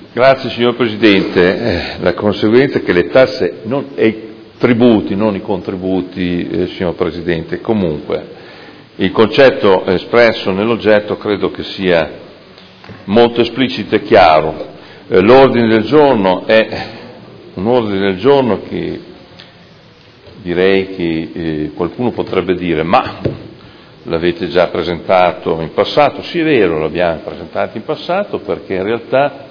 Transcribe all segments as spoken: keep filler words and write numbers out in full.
Grazie signor Presidente. Eh, la conseguenza è che le tasse non, e i tributi, non i contributi, eh, signor Presidente, comunque il concetto espresso nell'oggetto credo che sia molto esplicito e chiaro. Eh, l'ordine del giorno è un ordine del giorno che direi che eh, qualcuno potrebbe dire ma l'avete già presentato in passato. Sì, è vero, l'abbiamo presentato in passato perché in realtà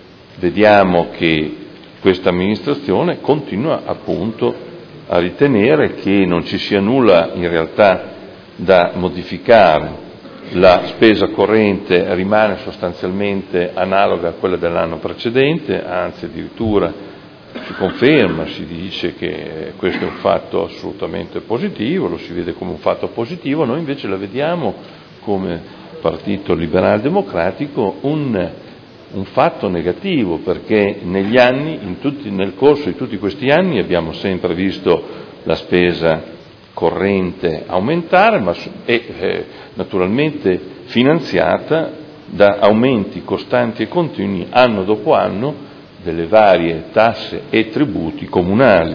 vediamo che questa amministrazione continua appunto a ritenere che non ci sia nulla in realtà da modificare. La spesa corrente rimane sostanzialmente analoga a quella dell'anno precedente, anzi addirittura si conferma, si dice che questo è un fatto assolutamente positivo, lo si vede come un fatto positivo. Noi invece la vediamo come Partito Liberale Democratico un, un fatto negativo, perché negli anni, in tutti, nel corso di tutti questi anni abbiamo sempre visto la spesa corrente aumentare, ma è eh, naturalmente finanziata da aumenti costanti e continui anno dopo anno delle varie tasse e tributi comunali.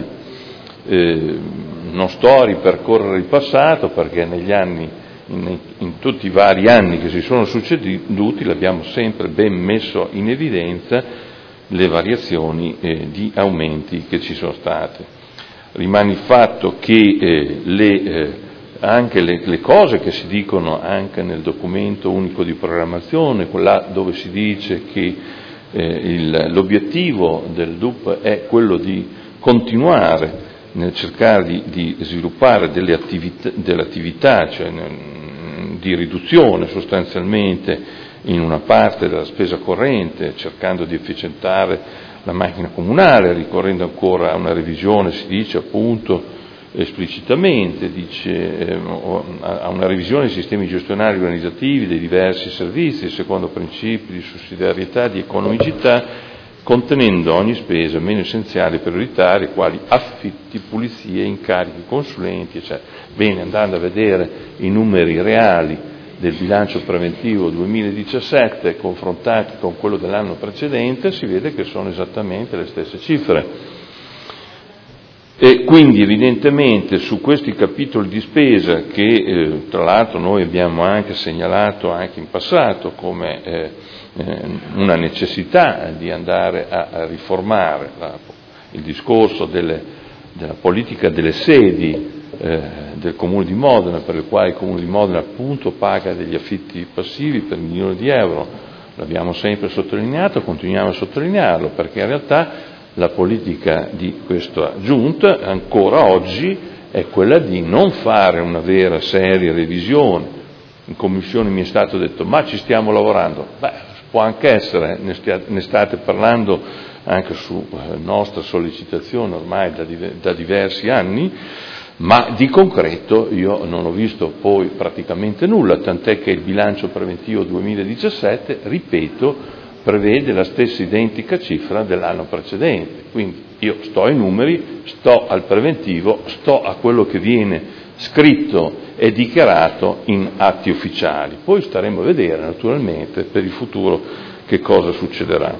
Eh, non sto a ripercorrere il passato perché negli anni, in, in tutti i vari anni che si sono succeduti, l'abbiamo sempre ben messo in evidenza le variazioni eh, di aumenti che ci sono state. Rimane il fatto che eh, le, eh, anche le, le cose che si dicono anche nel documento unico di programmazione, là dove si dice che eh, il, l'obiettivo del D U P è quello di continuare nel cercare di, di sviluppare delle attività, delle attività cioè, di riduzione sostanzialmente in una parte della spesa corrente, cercando di efficientare la macchina comunale, ricorrendo ancora a una revisione, si dice appunto esplicitamente, dice, eh, a una revisione dei sistemi gestionali organizzativi dei diversi servizi, secondo principi di sussidiarietà e di economicità, contenendo ogni spesa meno essenziale e prioritaria, quali affitti, pulizie, incarichi, consulenti, eccetera. Bene, andando a vedere i numeri reali del bilancio preventivo duemiladiciassette confrontati con quello dell'anno precedente, si vede che sono esattamente le stesse cifre. E quindi evidentemente su questi capitoli di spesa che eh, tra l'altro noi abbiamo anche segnalato anche in passato come eh, eh, una necessità di andare a, a riformare la, il discorso delle, della politica delle sedi eh, del Comune di Modena, per il quale il Comune di Modena appunto paga degli affitti passivi per milioni di euro. L'abbiamo sempre sottolineato, continuiamo a sottolinearlo, perché in realtà la politica di questa giunta ancora oggi è quella di non fare una vera seria revisione. In commissione mi è stato detto ma ci stiamo lavorando. Beh, può anche essere, ne, stia, ne state parlando anche su eh, nostra sollecitazione ormai da, da diversi anni, ma di concreto io non ho visto poi praticamente nulla, tant'è che il bilancio preventivo duemiladiciassette, ripeto, prevede la stessa identica cifra dell'anno precedente. Quindi io sto ai numeri, sto al preventivo, sto a quello che viene scritto e dichiarato in atti ufficiali. Poi staremo a vedere naturalmente per il futuro che cosa succederà.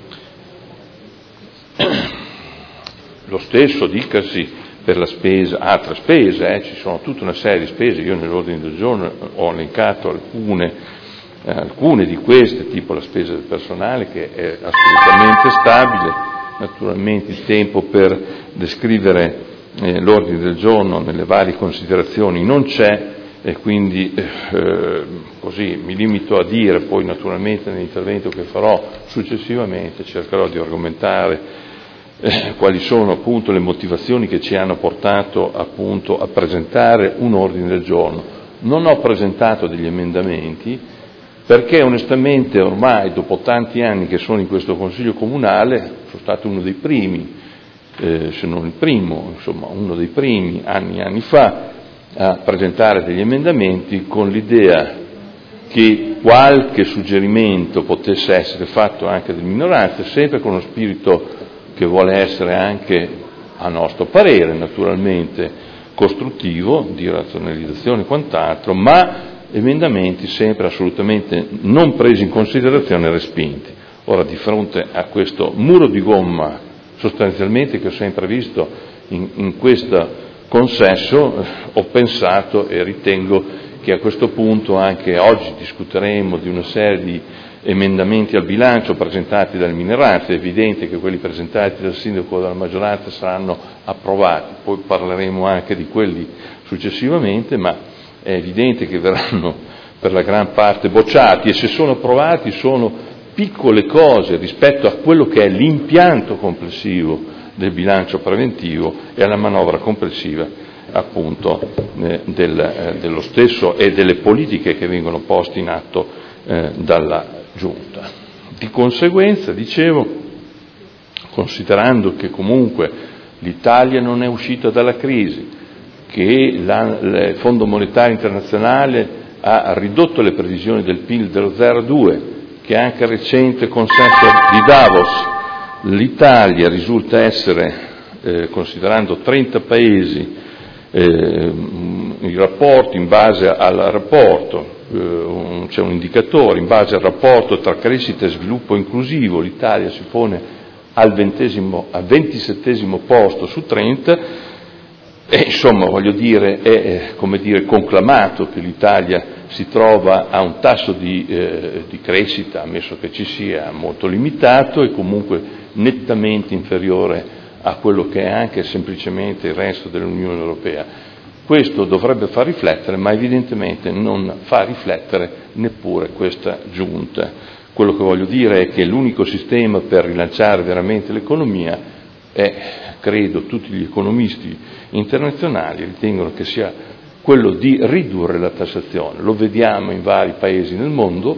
Lo stesso dicasi per la spesa, altre spese, eh, ci sono tutta una serie di spese, io nell'ordine del giorno ho elencato alcune, eh, alcune di queste, tipo la spesa del personale che è assolutamente stabile. Naturalmente il tempo per descrivere eh, l'ordine del giorno nelle varie considerazioni non c'è e quindi eh, così mi limito a dire, poi naturalmente nell'intervento che farò successivamente cercherò di argomentare Eh, quali sono appunto le motivazioni che ci hanno portato appunto a presentare un ordine del giorno. Non ho presentato degli emendamenti perché onestamente ormai dopo tanti anni che sono in questo Consiglio Comunale sono stato uno dei primi, eh, se non il primo, insomma uno dei primi anni anni fa a presentare degli emendamenti con l'idea che qualche suggerimento potesse essere fatto anche dalle minoranze, sempre con uno spirito che vuole essere anche, a nostro parere, naturalmente costruttivo, di razionalizzazione e quant'altro, ma emendamenti sempre assolutamente non presi in considerazione e respinti. Ora, di fronte a questo muro di gomma, sostanzialmente, che ho sempre visto in, in questo consesso, eh, ho pensato e ritengo che a questo punto anche oggi discuteremo di una serie di emendamenti al bilancio presentati dal Minoranza. È evidente che quelli presentati dal sindaco della maggioranza saranno approvati, poi parleremo anche di quelli successivamente, ma è evidente che verranno per la gran parte bocciati, e se sono approvati sono piccole cose rispetto a quello che è l'impianto complessivo del bilancio preventivo e alla manovra complessiva appunto eh, del, eh, dello stesso e delle politiche che vengono poste in atto eh, dalla Giunta. Di conseguenza, dicevo, considerando che comunque l'Italia non è uscita dalla crisi, che la, il Fondo Monetario Internazionale ha ridotto le previsioni del P I L dello zero virgola due, che anche il recente consesso di Davos l'Italia risulta essere, eh, considerando trenta paesi, eh, i rapporti in base al rapporto, eh, un, c'è un indicatore, in base al rapporto tra crescita e sviluppo inclusivo, l'Italia si pone al, ventesimo, al ventisettesimo posto su trenta, e insomma voglio dire, è come dire, conclamato che l'Italia si trova a un tasso di, eh, di crescita, ammesso che ci sia, molto limitato e comunque nettamente inferiore a quello che è anche semplicemente il resto dell'Unione Europea. Questo dovrebbe far riflettere, ma evidentemente non fa riflettere neppure questa Giunta. Quello che voglio dire è che l'unico sistema per rilanciare veramente l'economia è, credo, tutti gli economisti internazionali ritengono che sia quello di ridurre la tassazione. Lo vediamo in vari paesi nel mondo,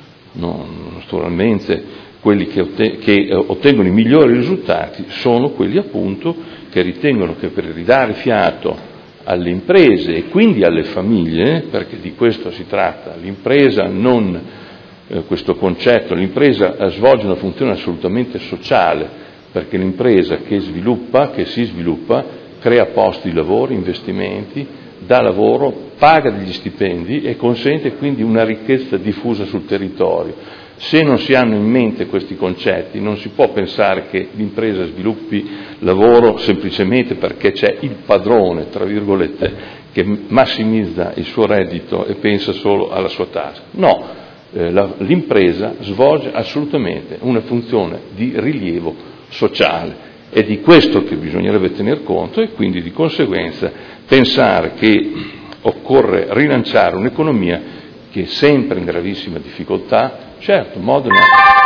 non, naturalmente quelli che, otte- che ottengono i migliori risultati sono quelli appunto che ritengono che per ridare fiato alle imprese e quindi alle famiglie, perché di questo si tratta, l'impresa non, eh, questo concetto, l'impresa svolge una funzione assolutamente sociale, perché l'impresa che sviluppa, che si sviluppa, crea posti di lavoro, investimenti, dà lavoro, paga degli stipendi e consente quindi una ricchezza diffusa sul territorio. Se non si hanno in mente questi concetti non si può pensare che l'impresa sviluppi lavoro semplicemente perché c'è il padrone, tra virgolette, che massimizza il suo reddito e pensa solo alla sua tasca. No, eh, la, l'impresa svolge assolutamente una funzione di rilievo sociale. È di questo che bisognerebbe tener conto e quindi di conseguenza pensare che occorre rilanciare un'economia che è sempre in gravissima difficoltà. Certo, Modena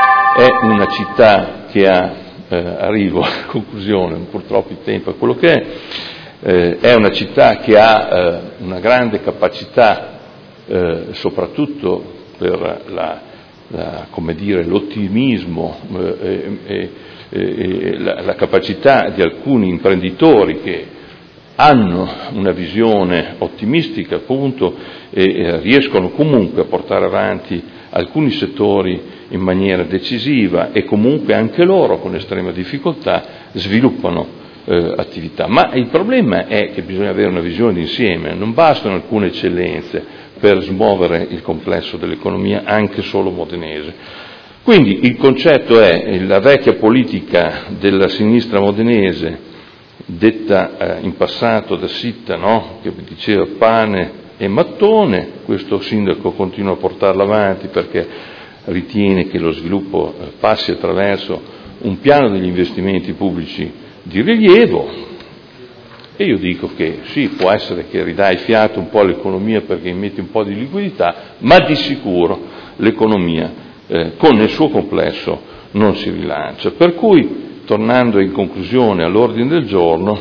è una città che ha, eh, arrivo alla conclusione, purtroppo il tempo è quello che è, eh, è una città che ha eh, una grande capacità, eh, soprattutto per la, la, come dire, l'ottimismo eh, e, e la, la capacità di alcuni imprenditori che hanno una visione ottimistica appunto e eh, riescono comunque a portare avanti alcuni settori in maniera decisiva e comunque anche loro con estrema difficoltà sviluppano eh, attività. Ma il problema è che bisogna avere una visione d'insieme, non bastano alcune eccellenze per smuovere il complesso dell'economia anche solo modenese. Quindi il concetto è la vecchia politica della sinistra modenese, detta eh, in passato da Sitta, no? Che diceva pane e mattone. Questo sindaco continua a portarla avanti perché ritiene che lo sviluppo eh, passi attraverso un piano degli investimenti pubblici di rilievo, e io dico che sì, può essere che ridai fiato un po' all'economia perché metti un po' di liquidità, ma di sicuro l'economia eh, con il suo complesso non si rilancia. Per cui, tornando in conclusione all'ordine del giorno,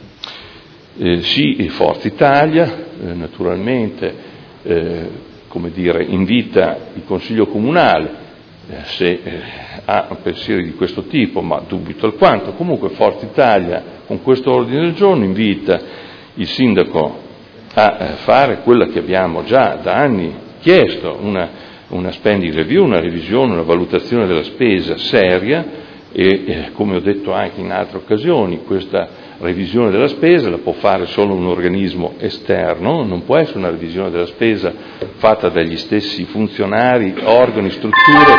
eh, sì, Forza Italia, eh, naturalmente, eh, come dire, invita il Consiglio Comunale, eh, se eh, ha pensieri di questo tipo, ma dubito alquanto, comunque Forza Italia con questo ordine del giorno invita il Sindaco a eh, fare quella che abbiamo già da anni chiesto, una, una spending review, una revisione, una valutazione della spesa seria. E eh, come ho detto anche in altre occasioni, questa revisione della spesa la può fare solo un organismo esterno, non può essere una revisione della spesa fatta dagli stessi funzionari, organi, strutture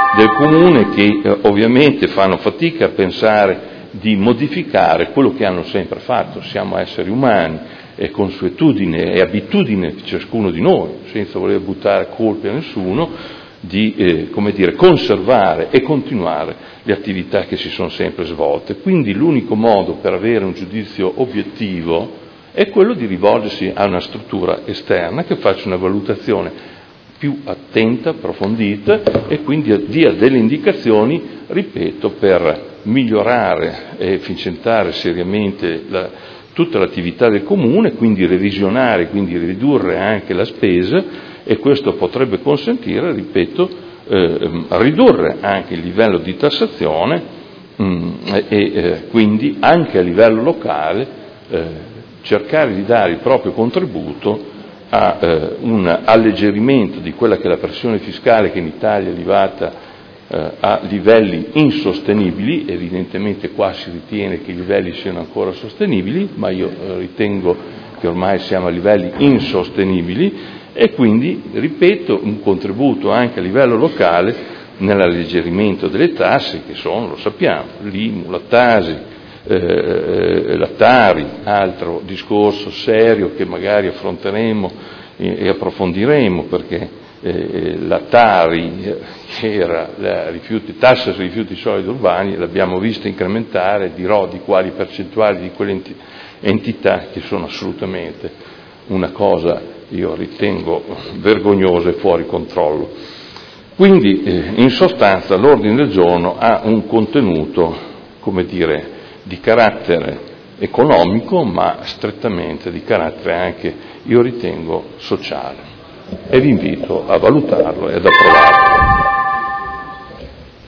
del Comune che eh, ovviamente fanno fatica a pensare di modificare quello che hanno sempre fatto. Siamo esseri umani, è consuetudine e abitudine di ciascuno di noi, senza voler buttare colpe a nessuno, di eh, come dire, conservare e continuare le attività che si sono sempre svolte. Quindi l'unico modo per avere un giudizio obiettivo è quello di rivolgersi a una struttura esterna che faccia una valutazione più attenta, approfondita e quindi dia delle indicazioni, ripeto, per migliorare e efficientare seriamente la, tutta l'attività del Comune, quindi revisionare, quindi ridurre anche la spesa, e questo potrebbe consentire, ripeto, eh, ridurre anche il livello di tassazione mh, e eh, quindi anche a livello locale eh, cercare di dare il proprio contributo a eh, un alleggerimento di quella che è la pressione fiscale che in Italia è arrivata eh, a livelli insostenibili. Evidentemente qua si ritiene che i livelli siano ancora sostenibili, ma io eh, ritengo che ormai siamo a livelli insostenibili, e quindi, ripeto, un contributo anche a livello locale nell'alleggerimento delle tasse che sono, lo sappiamo, l'I M U, la Tasi, eh, la Tari, altro discorso serio che magari affronteremo e, e approfondiremo, perché eh, la Tari, che era la rifiuti, tassa sui rifiuti solidi urbani, l'abbiamo vista incrementare, dirò di quali percentuali di quelle enti- entità che sono assolutamente una cosa, io ritengo, vergognosa e fuori controllo. Quindi, eh, in sostanza, l'ordine del giorno ha un contenuto, come dire, di carattere economico, ma strettamente di carattere anche, io ritengo, sociale. E vi invito a valutarlo e ad approvarlo.